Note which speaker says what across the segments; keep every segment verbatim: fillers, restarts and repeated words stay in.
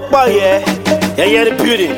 Speaker 1: pọ̀ yẹ yẹyẹ ní beauty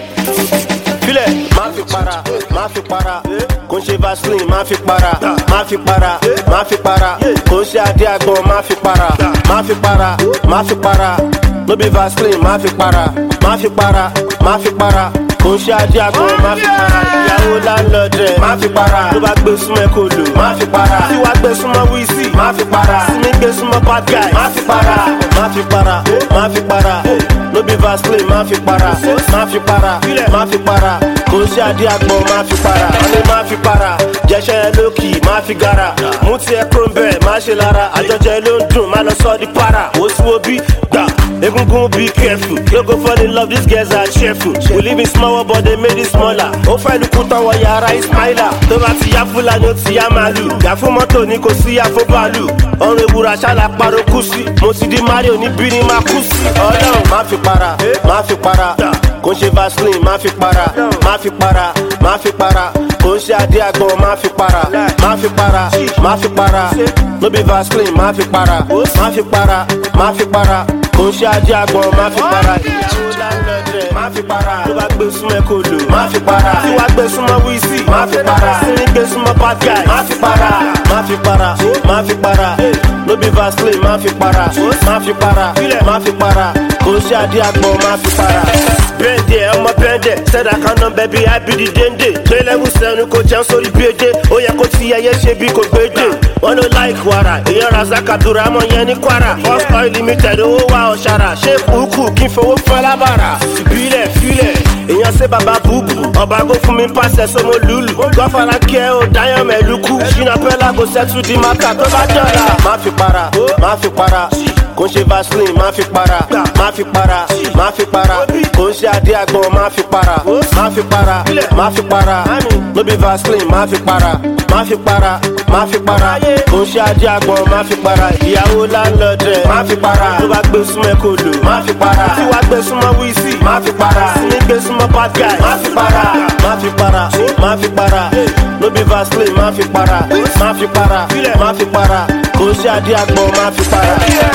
Speaker 1: filẹ̀ máa fi para máa fi para kò ń ṣe vaseline máa fi para máa fi para máa fi para kò ń ṣe adé àgbọn máa fi para máa fi para máa fi para no be vaseline máa fi para máa fi para máa fi para kò ń ṣe adé àgbọn máa fi para ìyàwó láńlọ́dẹ̀ máa fi para tó bá gbé súnmọ́ kò lò máa fi para tí wàá gbé súnmọ́ wíìsì máa fi para sinmi gbé súnmọ́ bad guy máa fi para máa fi para máa fi para no be vaseline máa fi para máa fi para máa fi para kò ń ṣe adé àgbọn máa fi para ọ̀nẹ́ máa fi para jẹ́ṣẹ́ ẹ lókì máa fi gara mú tiẹ̀ kúrò ń bẹ̀ máa ṣe lára àjọjẹ ló ń dùn má lọ sọ di para ó sì wo bí gbà egungun be careful no go fall in love these girls are cheerful we live in small world but they made it smaller ó fẹ́ lukú tán wọ yàrá ismaila tó bá ti yá fúlàní ó ti yá màálù yà fún mọ́tò ní kò sí yà fún bàálù ọrùn ewúrà ṣáàlà parọ́ kú sí mo ti di mario níbí ni máa kú sí ọlọ́run máa fi para máa fi para kò ń ṣe vaseline máa fi para máa fi para máa fi para kò ń ṣe adé àgbọn máa fi para máa fi para máa fi para no be vaseline máa fi para máa fi para máa fi para kò ń ṣe adé àgbọn máa fi para ìyàwó láńlọ́dẹ̀ máa fi para tó bá gbé súnmọ́ kò lò máa fi para tí wàá gbé súnmọ́ wíìsì máa fi para sinmi gbé súnmọ́ bad guy máa fi para máa fi para máa fi para no be vaseline máa fi para máa fi para máa fi para kò ń ṣe adé àgbọn máa fi para. bẹ́ẹ̀dẹ̀ ọmọ bẹ́ẹ̀dẹ̀ sẹ́dá kan náà bẹ́bí ábídí déndé gbẹ́lẹ́wù sẹ́nu kò jẹun sórí gbèdé ó yẹ kó ti ẹyẹ ṣe bí kò gbèdé wọn ló láìkì wàrà èèyàn razaka abdulrahman yẹn ní kwara first oil limited owó wa ọ̀ṣàrà ṣé kúkú kí n fowó fún ẹ lábàrà ìbílẹ̀ fílẹ̀ èèyàn ṣe bàbá búbù ọba kó fún mi pàṣẹ sọmọ lùlù gọfàrà kí ẹ ò dáyọ̀ mẹ́lùkù ṣínà pẹ́lá kò sẹ́tù di maka tó bá dọ̀la má fi para má fi para kò ń ṣe vaseline máa fi para máa fi para máa fi para kò ń ṣe adé àgbọn máa fi para máa fi para máa fi para no be vaseline máa fi para máa fi para máa fi para kò ń ṣe adé àgbọn máa fi para ìyàwó láńlọ́dẹ̀ máa fi para tó bá gbé súnmọ́ kò lò máa fi para tí wàá gbé súnmọ́ wíìsì máa fi para sinmi gbé súnmọ́ bad guy máa fi para máa fi para máa fi para no be vaseline máa fi para máa fi para máa fi para kò ń ṣe adé àgbọn máa fi para.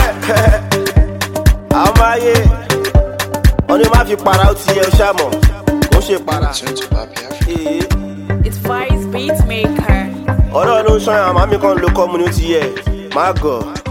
Speaker 1: àwọn máa yé wọn ni máa fi para ó ti yẹ ọṣà mọ kò ń ṣe para.
Speaker 2: It's Vice Beatmaker.
Speaker 1: ọ̀rọ̀ ló ń ṣọyàn àmọ́ mi kàn ló kọ́ mu ni ó ti yẹ máa gọ̀.